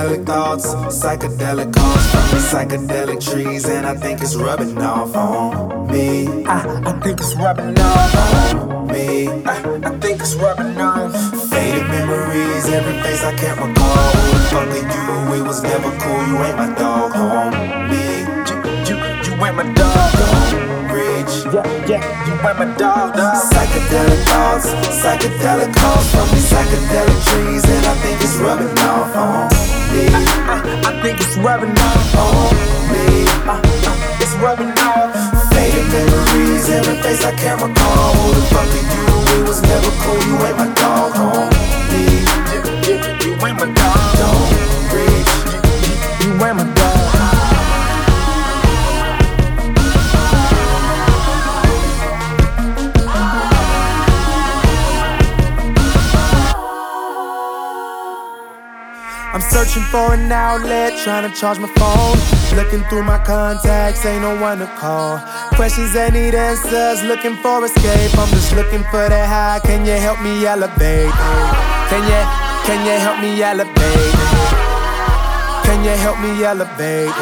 Psychedelic thoughts, psychedelic calls from the psychedelic trees, and I think it's rubbing off on me. I think it's rubbing off on me. I think it's rubbing off. Faded memories, every face I can't recall. Who the fuck are you? We was never cool. You ain't my dog, homie. You ain't my dog, don't reach. Yeah, you ain't my dog. Psychedelic thoughts, psychedelic calls from these psychedelic trees, and I think it's rubbing off on me. I think it's rubbing off on me. It's rubbing off. Faded memories, every face I can't recall. Who the fuck are you? We was never cool. You ain't my dog, homie. You ain't my dog. Don't reach. You ain't my dog. I'm searching for an outlet, trying to charge my phone. Looking through my contacts, ain't no one to call. Questions that need answers, looking for escape. I'm just looking for that high, can you help me elevate? Can you help me elevate? Can you help me elevate?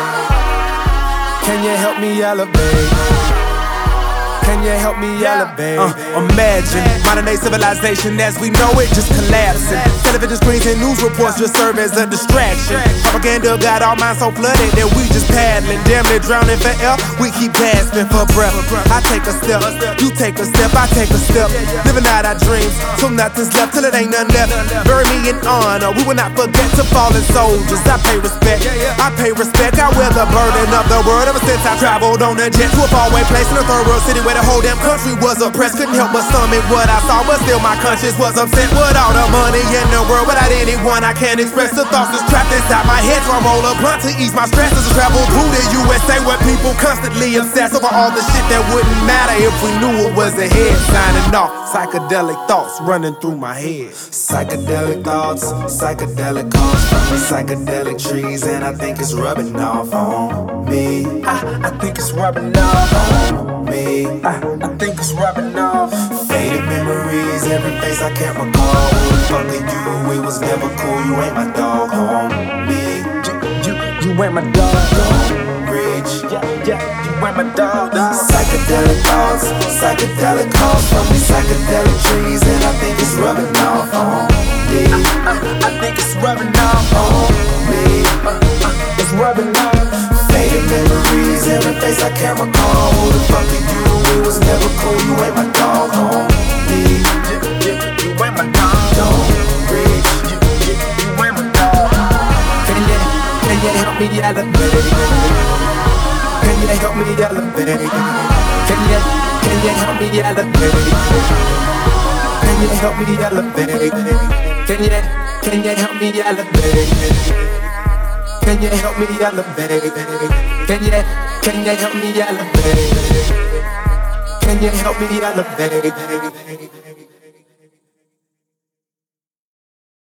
Can you help me elevate? Can you help me elevate? Imagine modern day civilization as we know it just collapsing. Television screens and news reports just serve as a distraction. Propaganda got our minds so flooded that we just paddling, damn near drowning for air. We keep gasping for breath. I take a step, you take a step, I take a step. Living out our dreams, so nothing's left till it ain't nothing left. Bury me in honor, we will not forget to fallen soldiers. I pay respect, I pay respect. I wear the burden of the world ever since I traveled on a jet to a faraway place in a third world city where the whole damn country was oppressed. Couldn't help but stomach what I saw, but still my conscience was upset. With all the money in the world, without anyone I can't express the thoughts that's trapped inside my head. So I roll a blunt to ease my stress as I travel through the USA, where people constantly obsess over all the shit that wouldn't matter if we knew it was ahead. Signing off, psychedelic thoughts running through my head. Psychedelic thoughts, psychedelic calls from the psychedelic trees, and I think it's rubbing off on me. I think it's rubbing off on me. I think it's rubbing off. Faded memories, every face I can't recall. Who the fuck are you? We was never cool. You ain't my dog, homie. You ain't my dog. Don't reach. Yeah, you ain't my dog. Psychedelic thoughts, psychedelic calls from these psychedelic trees, and I think it's rubbing off on me. I think it's rubbing off on me. It's rubbing off. Faded memories, every face I can't recall. Who the fuck are you? We was never cool. You ain't my dog, homie. You ain't my dog. Don't reach. You ain't my dog. Can you help me elevate? Can you help me elevate? Can you help me elevate? Can you help me elevate? Can you help me elevate? Can you help me elevate? Can you help me elevate? Can you help me elevate?